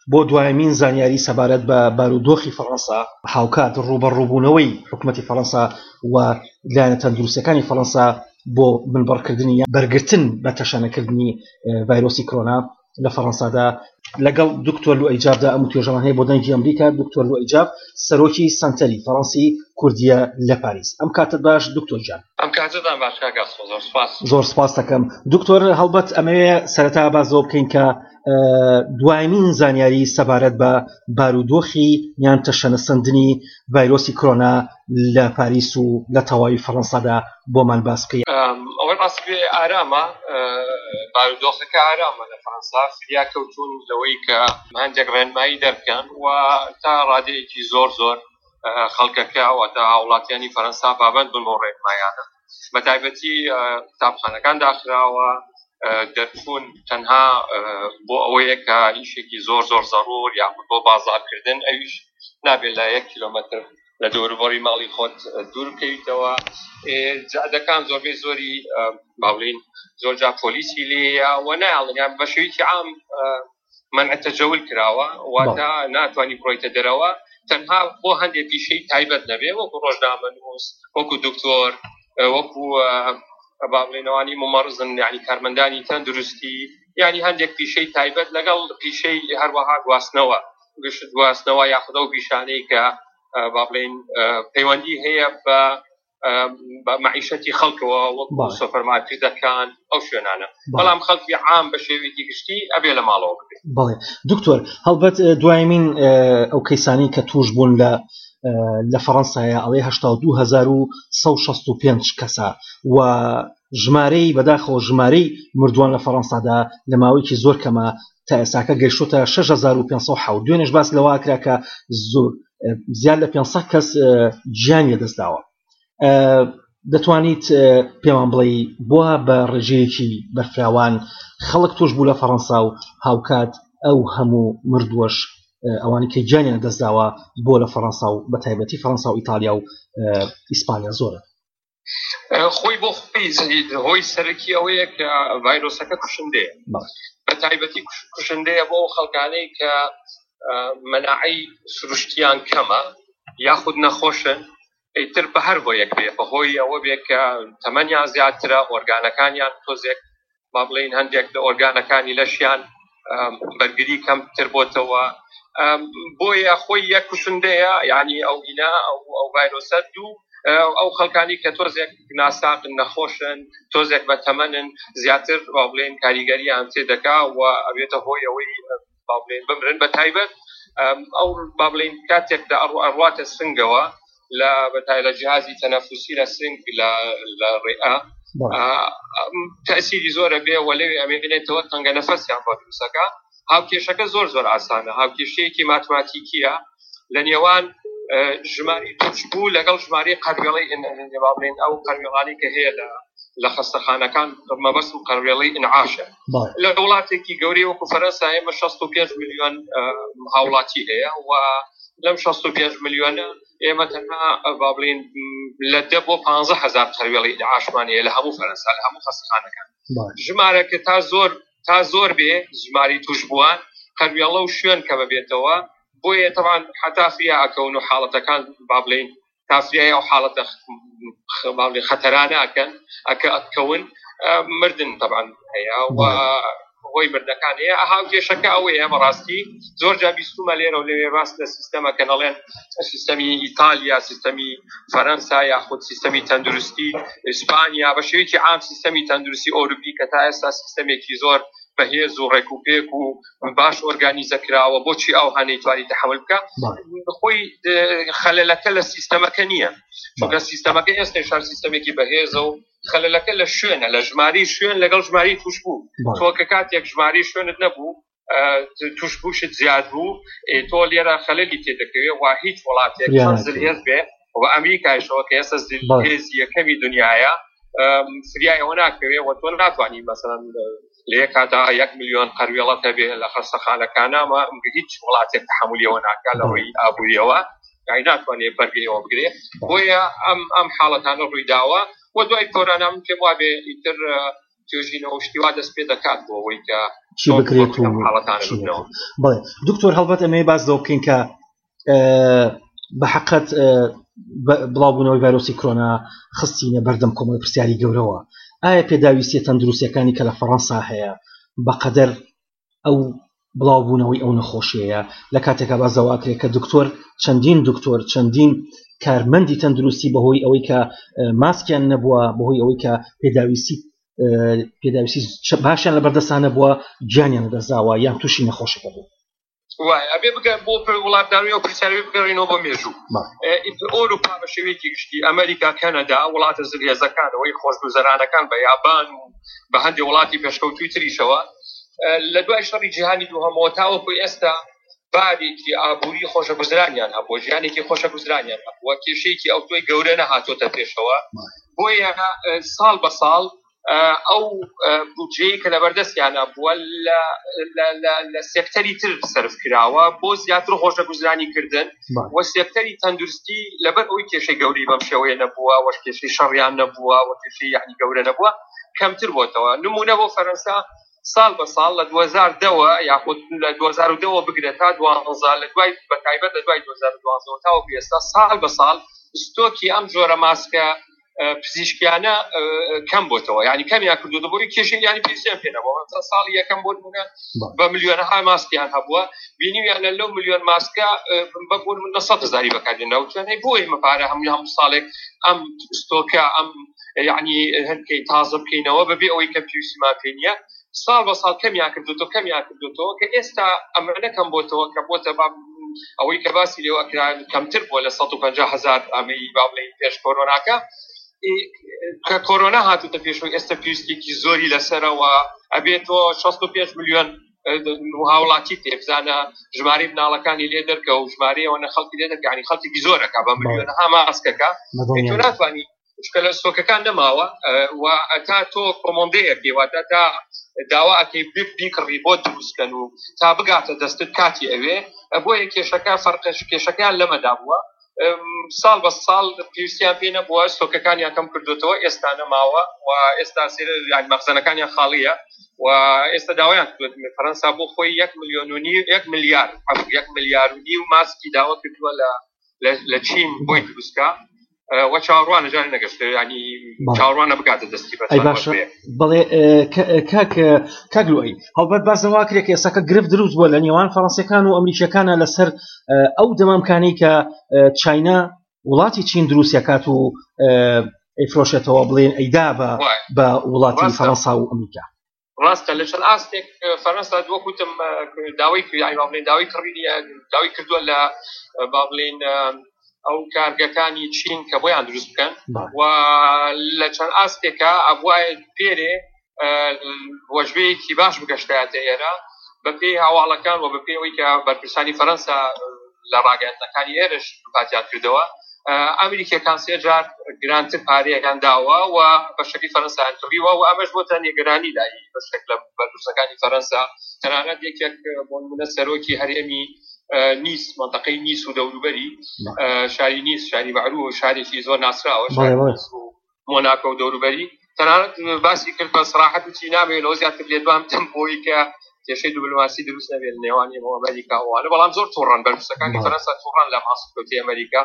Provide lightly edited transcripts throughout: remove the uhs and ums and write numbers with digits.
بۆ دوایمین زانیاری سەبارەت بە بارودۆخی فەڕەنسا هاوکات ڕوبەڕووبوونەوەی حکوومەتی فەڕەنسا و لایەنە تەندروستەکانی فەڕەنسا بۆ بنبڕکردنی بەرگرتن بە تەشانەکردنی ڤایرۆسی کۆرۆنا لە فەڕەنسادا لەگەڵ دکتۆر لوئەیجابدا ئەم توێژەمان هەیە بۆ دەنگی ئەمریکا. دکتۆر لوئەیجاب سەرۆکی سانتەری فەڕەنسی کوردیە لە پاریس. ئەم کاتت باش دکتۆر جان؟ ئەم کاتتان باش کاکاس، زۆر سپاس دەکەم. دکتۆر هەڵبەت ئەمەوێ سەرەتا بازەوە بکەین کە دوایمین زانیاری سەبارەت بە بارودۆخی یان تەشەنەسەندنی ڤایرۆسی کۆرۆنا لە پاریس و لە تەواوی فەڕەنسادا بۆمان باس بکەین. ئەوەی ڕاست بێ ئارامە، بارودۆخەکە ئارامە لە فەڕەنسا، فریا کەوتون لەوەی کە هەندێک ڕێنمایی دەرکەن و تا ڕادەیەکی زۆر خەڵکەکە و تا وڵاتیانی فەڕەنسا پابەند بن بۆ ڕێنمایانە. بە تایبەتی قوتابخانەکان داخراوە دەرچوون تەنها بۆ ئەوەیە کە ئیشێکی زۆر زەڕور یاخود بۆ بازارکردن ئەویش نابێت لە 1 کیلۆمەتر لە دەوروبەری ماڵی خۆت دوور بکەویتەوە. جادەکان زۆربەی زۆری باڵین زۆرجا پۆلیسی لێیە و نایڵیان بە شێوەیەکی عام منع تەجەول کراوە، واتە ناتوانانی بڕۆیتە دەرەوە تەنها بۆ هەندێک پیشەی تایبەت نەبێ، وەکو ڕۆژنامەنووس، وەکو دکتۆر، وەکو باڵێنەوانی ممەڕزن، یعنی کارمەندانی تەندروستی، یعنی هەندێک پیشەی تایبەت لەگەڵ پیشەی هەروەها گواستنەوە گشت گواستنەوە یاخودە و پیشانەی کە باڵێن پەیوەندی هەیە بە معیشەتی خەڵکەوە وەکو سوپەرمارکێتەکان ئەو شوێنانە، بەڵام خەڵکی عام بە شێوەیەکی گشتی ئەبێ لە ماڵەوە بکرێت. بەڵێ دکتۆر، هەڵبەت دوایمین ئەو کەیسانی کە توش بوون لە فەڕەنسایە ئەڵێ 82165 کەسە و ژمارەی بەداخەوە ژمارەی مردووان لە فەڕەنسادا لە ماوەیەکی زۆر کەمە تا ئێستاکە گەیشتۆتە 6507. دوێنێش باس لەوە کرا کە زۆر زیاد لە 500 کەس گیانی لەدەستداوە. دەتوانیت پێمان بڵێ بووە بە ڕێژەیەکی بەرفراوان خەڵک توش بوو لە فەڕەنسا و هاوکات ئەو هەموو مردووەش ئەوانی کە گیانیان دەستداوە بۆ لە فەڕەنسا و بە تایبەتی فەڕەنسا و ئیتالیا و ئیسپانیا زۆرە؟ خۆی بۆ خۆی هۆی سەرەکی ئەوەیە کە ڤایرۆسەکە کوشندەیە، بە تایبەتی کوشندەیە بۆ خەڵکانەی کە مەناعەی سروشتیان کەمە یاخود نەخۆشن، ئیتر بە هەر هۆیەک بێ، بەهۆی ئەوە بێ کە تەمەنیان زیاترە، ئۆرگانەکانیان تۆزێک با بڵێن هەندێک لە ئۆرگانەکانی لەشیان بەرگری کەمتر بۆتەوە، بۆیە خۆی یەک کوشندەیە، یعنی ئەو ئینا ئەو ڤایرۆسە دوو ئەو خەڵکانی کە تۆزێک ناساقن نەخۆشن تۆزێک بە تەمەنن زیاتر با بڵێن کاریگەریان تێدەکا و ئەبێتە هۆی ئەوەی با بڵێن بمرن. بە تایبەت ئەو با بڵێن کاتێکدا ئەڕواتە سنگەوە لە جیهازی تەنەفوسی لە سنگ لە ڕێئە تەسیری زۆرە بێ و لەوێ ئەمێنێتەوە تەنگە نەفەسیان بۆ دروستەکە. هاوکێشەکە زۆر ئاسانە، هاوکێشەیەکی ماتماتیکیە لە نێوان ژماری توشبوو لەگەڵ ژماری قەرێڵەی بڵێن ئەو قەرێڵانەی کە هەیە لە خەستەخانەکان مەبەستم قەرێڵەی ئینعاشە. لە وڵاتێکی گەورەی وەکو فەرەنسا ئێمە 65 ملیۆن هاوڵاتی هەیە و لەم 65 ملیۆنە ئێمە تەنها با بڵێن لە 10 بۆ 15,000 قەرێڵەی ئینعاشمان هەیە لە هەموو فەرەنسا لە هەموو خەستەخانەکان. ژمارەکە تا زۆر بێ ژماری توشبووان قەرێڵە و شوێن کە ببێتەوە، بۆیە طبعا حتا فریا ئەکەون و حاڵەتەکان با بڵێن تافریای ئەو حاڵەتە خەتەرانە ئەکەون مردن طبعا هەیە و هۆی مردەکان هەیە. هاوکێشەکە ئەوەیە بەڕاستی زۆر جا بیستومە لێرە و لەوێ باس لە سیستەمە کە نەڵێن سیستەمی ئیتالیا، سیستەمی فەرەنسا یاخود سیستەمی تەندروستی ئیسپانیا، بە شێوەیەکی عام سیستەمی تەندروستی ئەوروپی کە تا ئێستا سیستەمێکی زۆر بەهێز و ڕێکوپێک و باش ئۆرگانیزە کراوە، بۆچی ئەو هەنەی توانی تەحمل بکە؟ خۆی خەلەلەکە لە سیستەمەکە نییە، چونکە سیستەمەکە ئێستا شار سیستەمێکی بەهێزە و خەلەلەکە لە شوێنە، لە ژماری شوێن لەگەڵ ژماری توش بوو. تۆ کە کاتێک ژماری شوێنت نەبوو توش بووشت زیاد بوو، تۆ لێرە خەلەلی تێدەکەوێت و هیچ وڵاتێک زلهێز بێ و ئەمریکایشەوە کە ئێستا زلهێزی یەکەمی دنیاە فریایەوە ناکەوێت و تۆ ناتوانانی مەسەڵەن لە یەک کاتا 1 ملیۆن قەرێڵە هەبێ لە خەستەخانەکانە هیچ وڵاتێک تەحمولیەوە ناکات لە ڕووی ئابووریەوە، یعنی ناتوانێت بەرگەیەوە بگرێت. بۆیە ئەم حاڵەتانە ڕووی داوە و دوای کۆرۆنا من پێم وابێ ئیتر توێژینەوە شتیوا دەست پێ دەکات بۆ ئەوەی کە چی بکرێت و بڵێ دکتۆر هەڵبەت ئەمێ باس دەوە بکەین کە بە حقیقەت بڵاوبوونەوەی ڤایرۆسی کۆرۆنا خستینە بەردەم کۆمەڵی پرسیاری گەورەوە ئایا پێداویستیە تەندروستیەکانی کە لە فەڕەنسا هەیە بەقەدەر ئەو بڵاوبوونەوەی ئەو نەخۆشیەیە لە کاتێکا بازەواکرێت کە دکتۆر چەندین کارمەندی تەندروستی بەهۆی ئەوەی کە ماسکیان نەبووە بەهۆی ئەوەی کە پێداویستی باشیان لە بەردەستانە بووە گیانیان دەزاوە یان تووشی نەخۆشەکە بوو وای ئەبێ بگەن بۆ وڵاتداری و پرسیاری بگەڕینەوە بۆ مێژوو ئەوروپا بە شێوەیەکی گشتی ئەمریکا کەنەدا وڵاتە زرێزەکانەوەی خۆشگوزەرانەکان بە یابان و بە هەندێک وڵاتی پێشکەوتووی تریشەوە لە دوای شەڕی جیهانی دووهەمەوە تاوەکوی ئێستا بارێکی ئابووری خۆشەگوزرانیان هەبووە ژیانێکی خۆشەگوزرانیان هەبووە کێشەیەکی ئەو توی گەورە نەهاتۆتە پێشەوە بۆیە ساڵ بە ساڵ ئەو بودجەیە کە لەبەردەستیانە بووە لە سێکتەری تر سەرف کراوە بۆ زیاتر خۆشەگوزرانی کردن و سێکتەری تەندروستی لەبەر ئەوی کێشەی گەوری بەم شێوەیە نەبووە وەش کێشەی شەڕیان نەبووە و کێشەی یعنی گەورە نەبووە کەمتر بۆتەوە نمونە بۆ فەرەنسا ساڵ بە ساڵ لە 2010ەوە یاخود لە 2010ەوە بگرێت تا 12 لە دوای بەتایبەت لە دوای 2012 تاوەکو ئێستا ساڵ بە ساڵ ستۆکی ئەم جۆرە ماسکە پزیشکیانە کەم بۆتەوە یعنی کەمیان کردووە بۆی کێشەی یعنی پێویستیان پێ نەبووە ساڵی یەکەم بۆ نمونە بە ملیۆنەها ماسکیان هەبووە بینیویانە لەو ملیۆن ماسکە بۆ 900,000 بەکاردێنەوە توانای بۆ ئێمە پارە هەموو ساڵێک ئەم ستۆکە ئەم یعنی هەندکەی تازە بکەینەوە بەبێ ئەوەی کە پێویستیمان پێ نییە ساڵ بە ساڵ کەمیان کردووە کە ئێستا ئەمە کەم بۆتەوە کە بۆتە ئەوەی کە باسی لێوە کەمتر بووە لە 150,000 ئەمەی با بڵێن پێش کۆرۆناکە کە کۆرۆنا هاتوتە پێشەوەی ئێستا پێویستێکی زۆری لەسەرەوە ئەبێتەوە 65 ملیۆن هاوڵاتی تێبزانە ژمارەی مناڵەکانی لێ دەرکە و ژمارەیەوە نەخەڵکی لێ دەرکە ینی خەڵکی زۆرەکە بە ملیۆنەها ماسکەکە تۆ ناتوانی لە سۆکەکان نەماوە و تا تۆ کۆمۆندەیەکی واتە تا داواکەی بیکڕی بۆ دروستکەن و تا بگاتە دەستت کاتی ئەوێ بۆیە کێشەکە فەرقش کێشەکان لەمەدا بووە ساڵ بە ساڵ پێویستیان پێ نەبووە سۆکەکانیان کەم کردوتەوە ئێستا نەماوە و ئێستا مەخزنەکانیان خاڵیە و ئێستا داوایان کردوێت فەرەنسا بۆ خۆی 1 ملیار و نیو ماسکی داوا کردووە لە چین بۆی دروستکە و چاوەڕوانە جارێ نەگەشتە ینی چاوەڕوانە بگاتە دەستی بەس بەڵێ کاک لوئی هەڵبەت بازەوا کرێک ئێساکە گرفت دروست بووە لە نێوان فەڕەنسیەکان و ئەمریکیەکانە لەسەر ئەو دەمامکانی کە چاینا وڵاتی چین دروستیەکات و ئەیفرۆشێتەوە بڵێن ئەیدا بە وڵاتی فەڕەنسا و ئەمریکا ڕاستە لە چەند ئاستێک فەرەنسا وەکوتم داوای کردووە لە با بڵێن ئەو کارگەکانی چین کە بۆیان دروست بکەن و لە چەند ئاستێکە ئەبوایە پێرێ وەژبەیەکی باش بگەشتایەتە ئێرە بە پێی هاواڵەکان و بە پێی ئەوەی کە بەرپرسانی فەرەنسا لە ڕاگەیاندنەکانی ئێرەش پاتیان کردەوە ئەمریکیەکان سێ جار گرانتر پارەیەکان داوە و بەشەکەی فەرەنسایان کڕیوە و ئەمەش بۆتە نیگەرانی دایی بەشێک لە بەرپرسەکانی فەرەنسا تەنانەت یەکێک بۆ نمونە سەرۆکی هەرێمی نیس منطقەی نیس و دەوروبەری شاری نیس شاری معروف شارێکی زۆر ناسراوە مۆناکۆ و دەوروبەری تەنانەت باسی کرد بە سەراحەت وتی نامەوێت لەوە زیاتر لێ دوام تەمپۆیی کە کێشەی دوبلۆماسی دروست نەبێت لە نێوانی ئەمریکا وانە بەڵام زۆر تووڕەن بەرپرسەکانی فەرەنسا تووڕەن لە ماسکۆتی ئەمریکا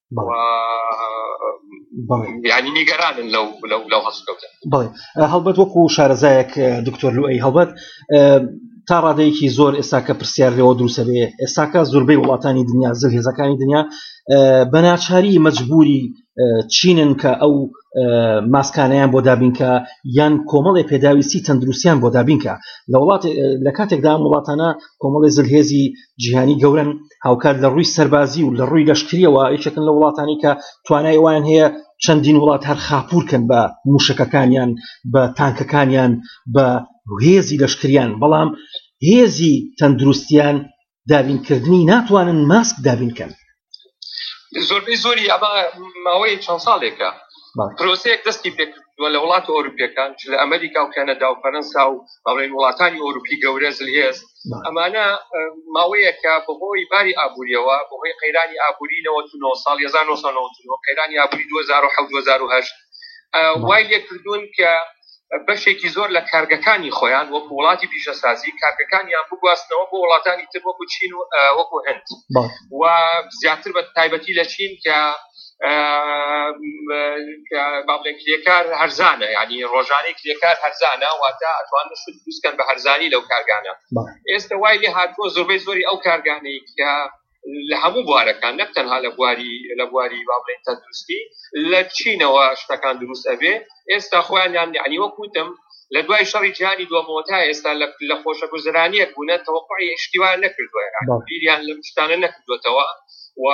یعنی نیگەرانن لەو هەڵسکەوتن بەڵێ هەڵبەت وەکو شارەزایەک دکتۆر لوئی هەڵبەت تا ڕادەیەکی زۆر ئێستاکە پرسیار لێەوە دروستە بێ ئێستاکە زۆربەی وڵاتانی دنیا زلهێزەکانی دنیا بە ناچاری مەجبوری چینن کە ئەو ماسکانەیان بۆ دابینکە یان کۆمەڵی پێداویستی تەندروستیان بۆ دابینکە لە کاتێکدا ئەم وڵاتانە کۆمەڵی زلهێزی جیهانی گەورن هاوکات لە ڕووی سەربازی و لە ڕووی لەشکریەوە یەکێکن لە وڵاتانی کە توانای وایان هەیە چەندین وڵات هەر خاپورکن بە موشکەکانیان بە تانکەکانیان بە هێزی لەشکریان بەڵام هێزی تەندروستیان دابینکردنی ناتوانن ماسک دابینکەن زۆربەی زۆری ئەمە ماوەی چەند ساڵێکە پرۆسەیەک دەستی پێکردووە لە وڵات ئەوروپیەکان لە ئەمریکا و کەنەدا و فەرەنسا و باڵێن وڵاتانی ئەوروپی گەورە زلهێز ئەمانە ماوەیەکە بەهۆی باری ئابووریەوە بەهۆی قەیرانی ئابووری 99 ساڵ 1999 قەیرانی ئابووری 2007 2008 وای لێ کردوون کە بەشێکی زۆر لە کارگەکانی خۆیان وەکو وڵاتی پیشەسازی کارگەکانیان بگواستنەوە بۆ وڵاتانی تر وەکو چین و وەکو هەند و زیاتر بە تایبەتی لە چین کە بابلێن کلێکار هەرزانە یعنی ڕۆژانەی کلێکار هەرزانە واتە ئەتوانن شت دروستکەن بە هەرزانی لەو کارگانە ئێستا وای لێ هاتووە زۆربەی زۆری ئەو کارگانەی کە لە هەموو بوارەکان نەک تەنها لە بواری بابلێن تەندروستی لە چینەوە شتەکان دروست ئەبێ ئێستا خۆیان یعنی وەکوتم لە دوای شەڕی جیهانی دووەمەوە تا ئێستا لە خۆشەگوزەرانیەک بوونە تەوەقعی ئیشتیوای نەکردووە بیریان لەم شتانە نەکردوێتەوە و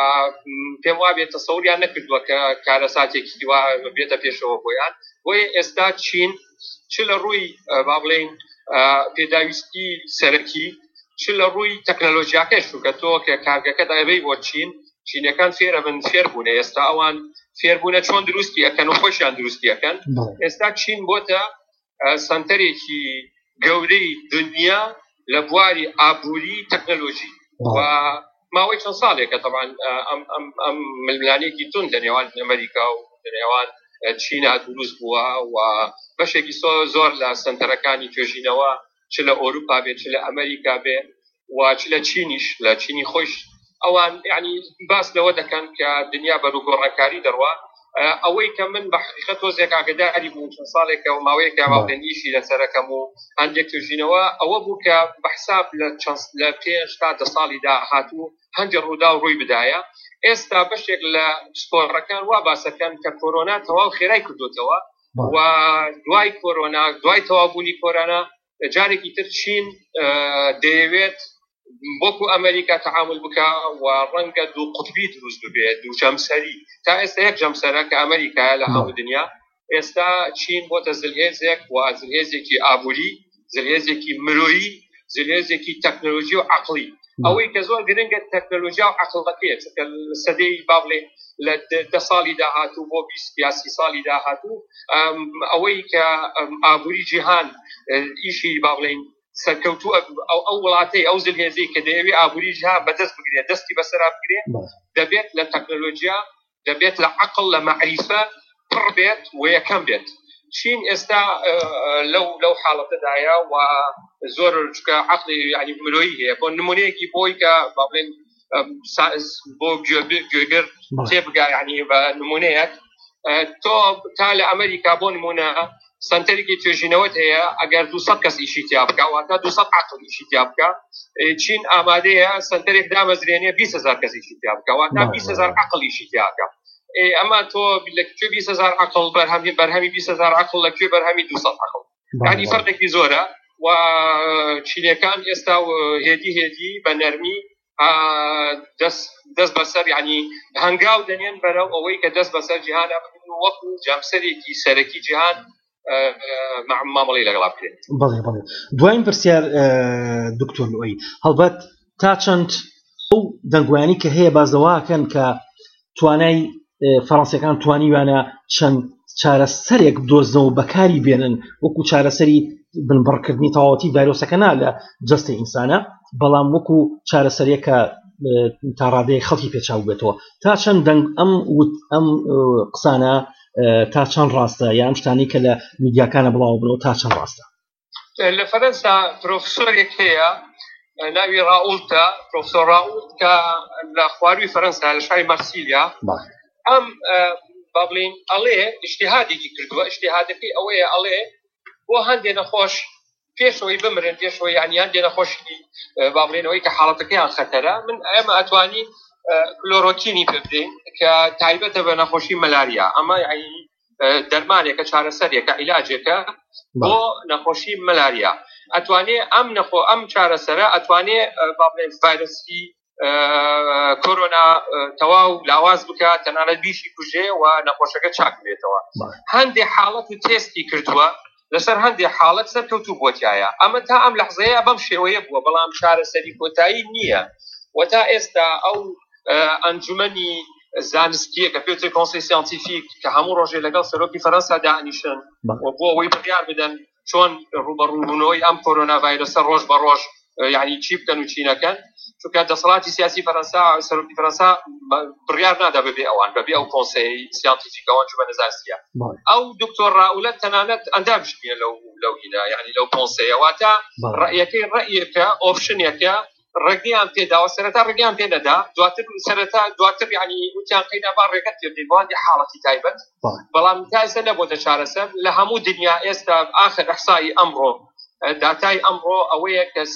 پێم وابێت تەسەوریان نەکردووە کە کارەساتێکی وا بێتە پێشەوە بۆیان بۆیە ئێستا چین چ لە ڕووی با بڵێن پێداویستی سەرەکی چ لە ڕووی تەکنەلۆژیاکەش کە تۆ کە کارگەکە دەبێت بۆ چینەکان فێرە بن فێربوونە ئێستا ئەوان فێربوونە چۆن دروستی ئەەکەن و خۆشیان دروستی ئەەکەن ئێستا چین بۆتە سنتەرێکی گەورەی دنیا لە بواری ئابووری تەکنەلۆژی و ماوەی چەند ساڵێکە طبعا ئەم ململانێکی تون لە نێوان ئەمریکا و لە نێوان چینە دروست بووە و بەشێکی زۆر لە سنتەرەکانی توێژینەوە چ لە ئۆروپا بێت چ لە ئەمریکا بێ و چ لە چینیش لە چینی خۆش ئەوان یعنی باس لەوە دەکەن کە دنیا بەروگۆڕەکاری دەڕوا ئەوەی کە من بە حقیقەت تۆزێک ئاگداری بووم چەند ساڵێکە و ماوەیەکە باڵێنیشی لەسەرەکەم و هەندێک توێژینەوە ئەوە بوو کە بەحساب لە 5 تا 10 ساڵی داهاتوو هەندێک ڕوودا و ڕووی بدایە ئێستا بەشێک لە سپۆڕەکان وا باسەکەن کە کۆرۆنا تەواو خێرای کردوتەوە و دوای کۆرۆنا دوای تەواوبوونی کۆرۆنا جارێکی تر چین دەیەوێت وەکو ئەمریکا تەعامل بکە و ڕەنگە دوو قوتبی دروست ببێت دوو جەمسەری تا ئێستا یەک جەمسەرە کە ئەمریکایە لە هەموو دنیا ئێستا چین بۆتە زلهێزێک و زلهێزێکی ئابووری زلهێزێکی مرۆیی زلهێزێکی تەکنۆلۆژی و عەقڵی ئەوەی کە زۆر گرنگە تەکنۆلۆژیا و عەقڵەکەیە چونکە لە سەدەی با بڵێن لە 10 ساڵی داهاتوو بۆ 20 یا 30 ساڵی داهاتوو ئەوەی کە ئابووری جیهان ئیشی با بڵێن سەرکەوتوو ئەو وڵاتەی ئەو زلهێزەی کە دەیەوێت ئابووری جیهان بەدەست بگرێت دەستی بەسەرا بگرێت دەبێت لە تەکنۆلۆژیا دەبێت لە عەقڵ لە مەعریفە پڕ بێت و یەکەم بێت چین ئێستا لەو حاڵەتەدایە و زۆر چکە عەقڵی یعنی مرۆیی هەیە بۆ نمونەیەکی بۆی کە با بڵێن بۆ گوێگر تێبگا یعنی بە نمونەیەک تۆ تا لە ئەمریکا بۆ نمونە سنتەرێکی توێژینەوەت هەیە ئەگەر 200 کەس ئیشی تیا بکە واتە 200 عەقڵ ئیشی تیا بکە چین ئامادەیە سنتەرێک دامەزرێنێ 200,000 کەس ئیشی تیا بکە واتە 20,000 عەقڵ ئیشی تیا بکە ئەمە تۆ لەکوێ 20,000 عەقڵ بەرهەمی 20,000 عەقڵ لەکوێ بەرهەمی 200 عەقڵ یعنی فەرقێکی زۆرە و چینەکان ئێستا هێدی بە نەرمی دەست بەسەر یعنی هەنگاو دەنێن بەرەو ئەوەی کە دەست بەسەر جیهانە وەکو جەمسەرێکی سەرەکی جیهان مامەڵی لەگەڵا بکرێت. بەڵێ دوایین پرسیار دکتۆر لۆی هەڵبەت تا چەند ئەو دەنگویانی کە هەیە بازەواکەن کە توانای فەڕەنسیەکان توانیوانە چەند چارەسەرێک بدۆزنەوە و بەکاری بێنن وەکو چارەسەری بنبڕکردنی تەواوەتی ڤایرۆسەکەنا لە جەستی ئینسانە بەڵام وەکو چارەسەرێکە تا ڕادەیە خەڵکی پێچاو بێتەوە تا چەند دەنگ ئەم قسانە تا چەند ڕاستە یان شتانی کە لە میدیاکانە بڵاو بنەوە تا چەند ڕاستە لە فەرەنسا پرۆفسۆرێک هەیە ناوی ڕاولتە پرۆفسۆر ڕاولت کە لە خواروی فەرەنسا لە شاری مارسیلیا ئەم با بڵێن ئەڵێ ئیجتیهادێکی کردووە ئیجتیهادەکەی ئەوەیە ئەڵێ بۆ هەندێک نەخۆش پێشەوەی بمرن پێشەوەی یعنی هەندێک نەخۆشی با بڵێنەوەی کە حاڵەتەکەیان خەتەرە من ئێمە ئەتوانین کلۆرۆکینی بدەین کە تایبەتە بە نەخۆشی مەلاریا ئەمە یعنی دەرمانێکە چارەسەرێکە عیلاجێکە بۆ نەخۆشی مەلاریا ئەتوانێ ئەم چارەسەرە ئەتوانێ با بڵێن ڤایرۆسی کۆرۆنا تەواو لاواز بکات تەنانەت بیشی کوژێ و نەخۆشەکە چاک بێتەوە هەندێک حاڵەت و تێستی کردووە لەسەر هەندێک حاڵەت سەرکەوتوو بۆتیایە ئەمە تا ئەم لەحزەیە بەم شێوەیە بووە بەڵام چارەسەری کۆتایی نییە و تا ئێستا ئەو ئەنجومەنی زانستیە کە پێوتری کۆنسەی سیانتیفیک کە هەموو ڕۆژێ لەگەڵ سەرۆکی فەرەنسا دانیشن و بۆ ئەوەی بڕیار بدەن چۆن ڕوبەڕووبوونەوەی ئەم کۆرۆنا ڤایرۆسە ڕۆژ بە ڕۆژ یعنی چی بکەن و چی نەکەن چونکە دەسەڵاتی سیاسی فەرەنسا سەرۆکی فەرەنسا بڕیار نادا بەبێ ئەوان بەبێ ئەو کۆنسەی سیانتیفیک ئەوان چوونە نەزانستیە ئەو دکتۆر ڕاولە تەنانەت ئەندامش نییە لەو هینا یعنی لەو کۆنسەیە واتە ڕەیەکەی ڕەیەکە ئۆپشنێکە ڕێگەیان پێداوە سەرەتا ڕێگەیان پێ نەدا دواتر یعنی وتیان قەینا با ڕێگەت پێ بۆندی حاڵەتی تایبەت بەڵام تایسە نەبووتە چارەسەر لە هەموو دنیا ئێستا ئاخر ئەحسایی ئەمڕۆ داتای ئەمڕۆ ئەوەیە کە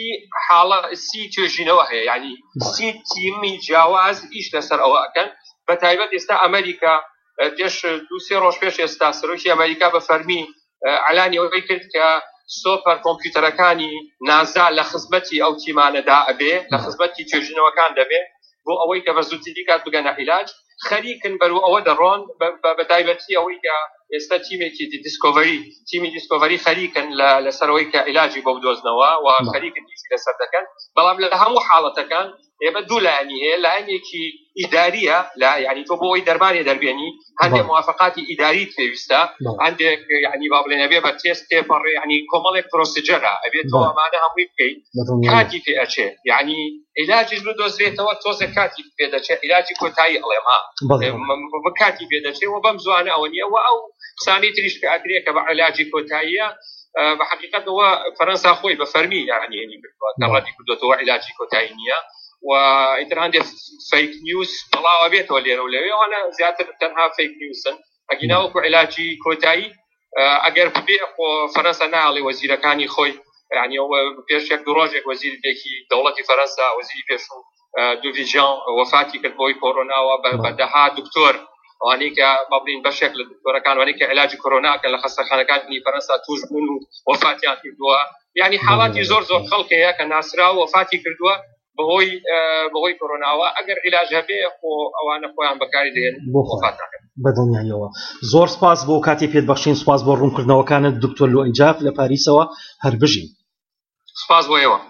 سی توێژینەوە هەیە یعنی سی تیمی جیاواز ئیش لەسەر ئەوە ئەکەن بە تایبەت ئێستا ئەمریکا پێش 2-3 ڕۆژ پێش ئێستا سەرۆکی ئەمریکا بە فەرمی ئەعلانی ئەوەی کرد کە سۆپەر کۆمپیوتەرەکانی نازا لە خزمەتی ئەو تیمانەدا ئەبێ لە خزمەتی توێژینەوەکان دەبێ بۆ ئەوەی کە بە زووتری کات بگەنە عیلاج خەریکن بەرو ئەوە دەڕۆن بە تایبەتی ئەوەی کە ئێستا تیمێکی تیمی دیسکۆڤەری خەریکن لەسەرەوەی کە عیلاجی بۆ بدۆزنەوە و خەریکن دیسی لەسەر دەکەن بەڵام لە هەموو حاڵەتەکان ئێمە دوو لایەنی هەیە لایەنێکی ئیداریە یعنی تۆ بۆ ئەوی دەرمانی دەربێنی هەندێک موافقاتی ئیداری پێویستە هەندێک یعنی با بڵێن ئەبێ بە تێست پێپەڕێ یعنی کۆمەڵێک پرۆسیجەرە ئەبێت تۆ ئەمانە هەمووی بکەیت کاتی پێ ئەچێ یعنی عیلاجیش بدۆزرێتەوە تۆزە کاتی پێ دەچێت عیلاجی کۆتایی ئەڵێما کاتی پێ دەچێت و بەم زوانە ئەوە نییە و ئەو قسانی تریش کە ئەدرێ کە بە عیلاجی کۆتاییە بەحقیقەتەوە فەرەنسا خۆی بە فەرمی یعنی کردووە کە ڕەتی کردوێتەوە عیلاجی کۆتایی نییە و ئیتر هەندێک فیک نیوز بڵاوە بێتەوە لێرە و لەوێ ئەوانە زیاتر تەنها فیک نیوزن ئەگیناوەکو عیلاجی کۆتایی ئەگەر ببێ خۆ فەرەنسا ناڵێ وەزیرەکانی خۆی یعنی پێش یەک دوو ڕۆژێک وەزیرێکی دەوڵەتی فەرەنسا وەزیری پێشوو دوڤیژان وەفاتی کرد بۆی کۆڕۆناوە بە دەها دکتۆر ئەوانەی کە با بڵین بەشێک لە دکتۆرەکان ئەوانەی کە عیلاجی کۆرۆناکە لە خەستەخانەکانی فەرەنسا توش بوون و وەفاتیان کردووە یعنی حاڵاتی زۆر خەڵکەیە کە ناسرا و وەفاتی کردووە بەهۆی کۆرۆناوە ئەگەر عیلاج هەبێ خۆ ئەوانە خۆیان بەکاری دێن وەفات ناکەن بەدڵنیاییەوە زۆر سپاس بۆ کاتی پێت بەخشین سپاس بۆ ڕوونکردنەوەکانت دکتۆر لۆئینجاف لە پاریسەوە هەر بژین سپاس بۆ ئێوە